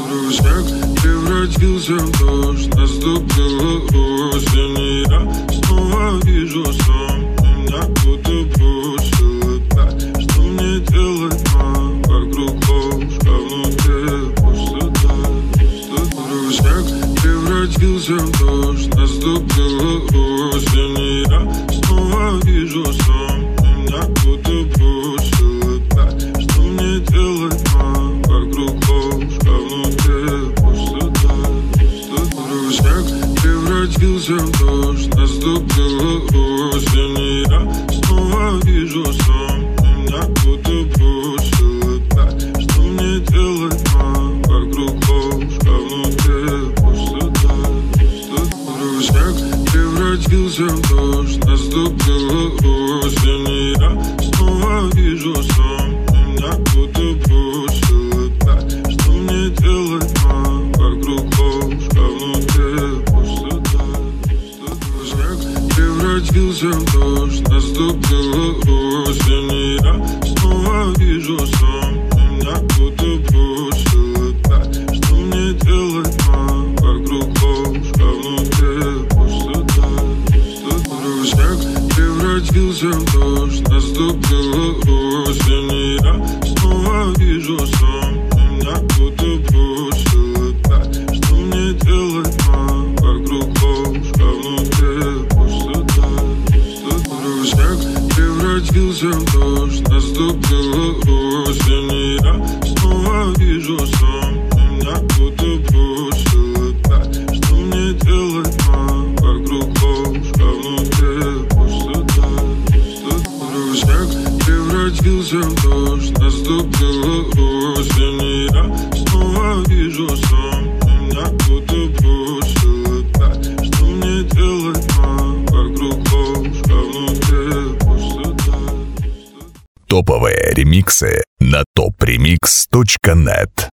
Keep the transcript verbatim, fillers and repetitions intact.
Вокруг снег превратился в дождь. Наступила осень, и я снова вижу сон. Меня кто-то бросил опять. Что мне делать, мам? Вокруг ложь, а внутри пустота. Вокруг снег превратился в дождь. Наступила осень, и я снова вижу сон. Меня кто-то бросил опять. Что мне делать, мам? Вокруг ложь, а внутри пустота. Вокруг снег превратился в дождь. Наступила осень, и я снова вижу сон. Меня кто-то бросил опять. Что мне делать, мам? Вокруг ложь, а внутри пустота. Вокруг снег превратился в дождь. Наступила осень, и я снова вижу сон. Меня кто-то бросил опять. Что мне делать, мам? Вокруг ложь, а внутри пустота. Снег превратился в дождь. Наступила осень, и я снова вижу сон. Меня кто-то бросил опять. Что мне делать, мам? Вокруг ложь, а внутри пустота. Вокруг снег превратился в дождь. Наступила осень, и я снова вижу сон. Меня кто-то бросил опять. Что мне делать, мам? Вокруг ложь, а внутри пустота. Вокруг снег превратился в дождь. Наступила осень, и я снова вижу сон. Меня кто-то бросил опять. Что мне делать, мам? Вокруг ложь, а внутри пустота. Вокруг снег превратился в дождь. Наступила осень, и я снова вижу сон. Меня кто-то бросил опять. Что мне делать, мам? Вокруг ложь, а внутри пустота. Топовые ремиксы на топ ремикс точка нет.